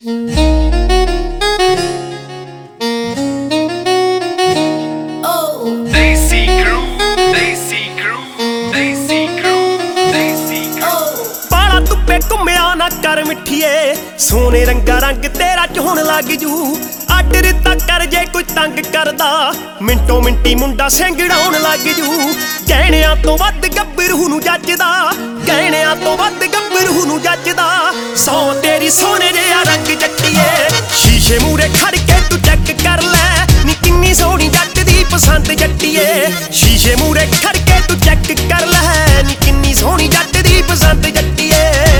कर मिठिए सोने रंगा रंग तेरा चोण लग जू अड रिता कर जे कोई तंग करदा मिंटो मिंटी मुंडा सेंगड़ाउण लग जू गहणियां तो वध गब्बरू नूं जचदा गहणियां तो वध गब्बरू नूं जचदा सौ तेरी सोने जिहा रंग जट्टिए शीशे मूरे खड़ के तू चेक कर लै नी किन्नी सोहणी जट दी पसंद जट्टिए शीशे मूरे खड़ के तू चेक कर लै नी किन्नी सोहणी जट दी पसंद जट्टिए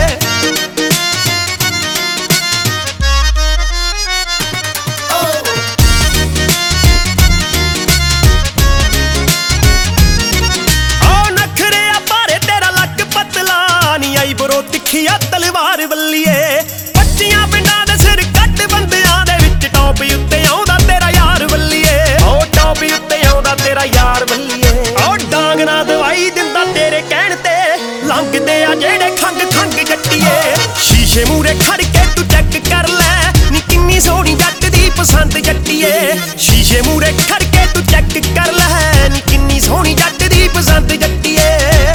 तिखिया तलवार वल्लीए पच्चियां पिंडां दे सिर कट बंदियां दे विच टॉप उत्ते आउंदा तेरा यार वल्लीए ओ टॉप उत्ते आउंदा तेरा यार वल्लीए ओ डांग ना दवाई दिंदा तेरे कहण ते लंघदे आ जेड़े खंग खंग जट्टिए शीशे मूरे खड़ के तू चेक कर लै नी किन्नी सोहणी जट दी पसंद जट्टिए शीशे मूरे खड़ के तू चेक कर लै नी किन्नी सोहणी जट दी पसंद जट्टिए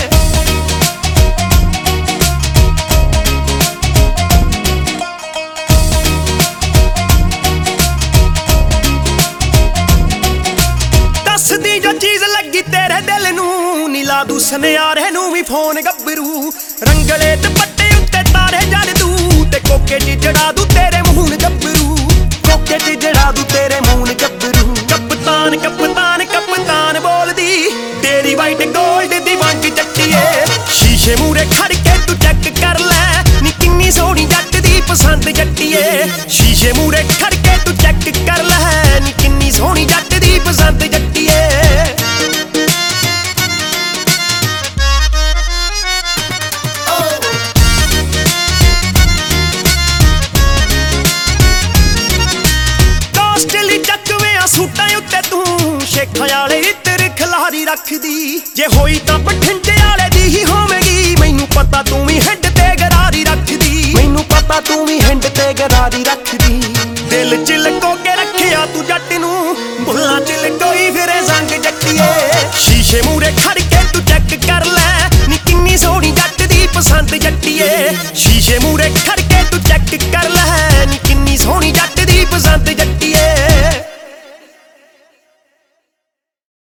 सुनियारे नूं भी फोन गब्बरू रंगले दुपट्टे उत्ते तारे जड़ दू ते कोके च जड़ा दू तेरे मूंह गब्बरू कोके च जड़ा दू तेरे मूंह गब्बरू कप्तान कप्तान कप्तान बोलदी तेरी वाइट गोल्ड दी वंग जट्टिए शीशे मूरे खड़ के तू चेक कर लै नी किन्नी सोहणी जट दी पसंद जट्टिए शीशे मूरे खड़ के तू चेक कर लै नी किन्नी सोहणी जट दी पसंद जट्टिए खयाले इतर खिलारी रखदी जे होई तां बठिंडे वाले दी ही होवेगी मैनू पता तू भी हिंड ते गरारी रखदी मैनू पता तू भी हिंड ते गरारी रखदी दिल च लको के रखिया तू जट नू बुल्लां च लकोई फिरे संग जट्टिए शीशे मूरे खड़ के तू चेक कर लै नी किन्नी सोहणी जट दी पसंद जट्टिए शीशे मूरे खड़ के तू चेक कर लै नी किन्नी सोहणी जट दी पसंद जट्टिए